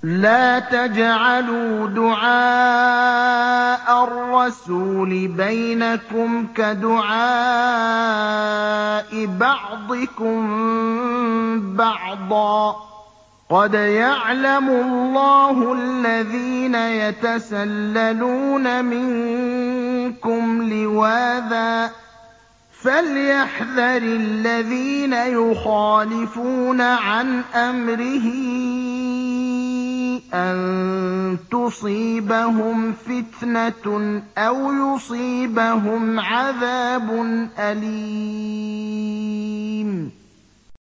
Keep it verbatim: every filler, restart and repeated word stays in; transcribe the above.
لَّا تَجْعَلُوا دُعَاءَ الرَّسُولِ بَيْنَكُمْ كَدُعَاءِ بَعْضِكُم بَعْضًا ۚ قَدْ يَعْلَمُ اللَّهُ الَّذِينَ يَتَسَلَّلُونَ مِنكُمْ لِوَاذًا ۚ فَلْيَحْذَرِ الَّذِينَ يُخَالِفُونَ عَنْ أَمْرِهِ أَن تُصِيبَهُمْ فِتْنَةٌ أَوْ يُصِيبَهُمْ عَذَابٌ أَلِيمٌ